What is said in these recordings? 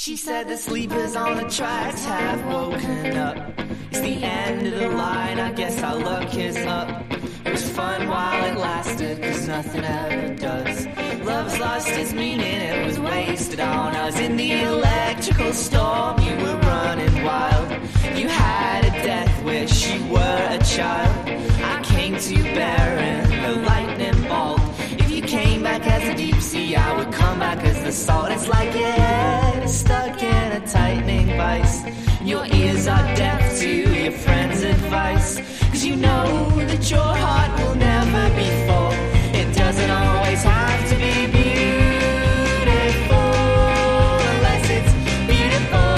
She said the sleepers on the tracks have woken up. It's the end of the line, I guess our luck is up. It was fun while it lasted, cause nothing ever does. Love's lost its meaning, it was wasted on us. In the electrical storm, you were running wild. You had a death wish, you were a child. I came to bearing the lightning bolt. If you came back as a deep sea, I would come back as the salt. It's like your head is stuck in a tightening vice. Your ears are deaf to your friend's advice. Cause you know that your heart will never be full. It doesn't always have to be beautiful unless it's beautiful.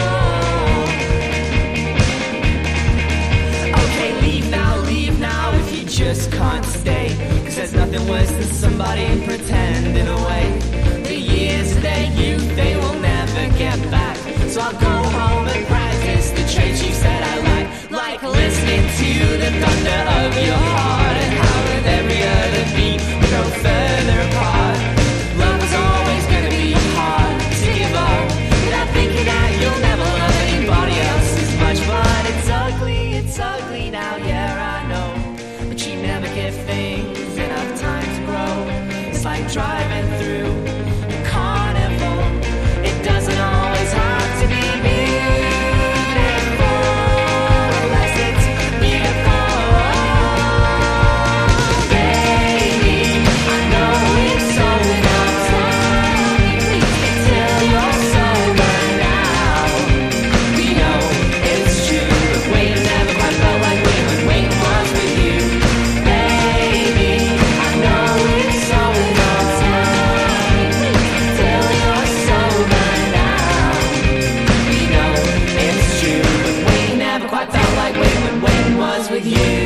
Okay, leave now if you just can't stay. Cause there's nothing worse than somebody pretending away. The years of their youth, they will never get back. So I'll go home and practice the traits you said I like listening to the thunder of your heart, and how with every other beat we go further apart. Love was always gonna be hard to give up, without thinking that you'll never love anybody else as much. But it's ugly now, yeah, I know. But you never give things enough time to grow. It's like driving through a carnival. It doesn't always have to be beautiful unless it's beautiful. Baby, I know it's over time. Please tell you're sober now. We know it's true, but waiting never quite felt like when waiting was with you. Baby, I know it's over time. Please tell you're sober now. We know it's true, but waiting never quite felt like when waiting was with you.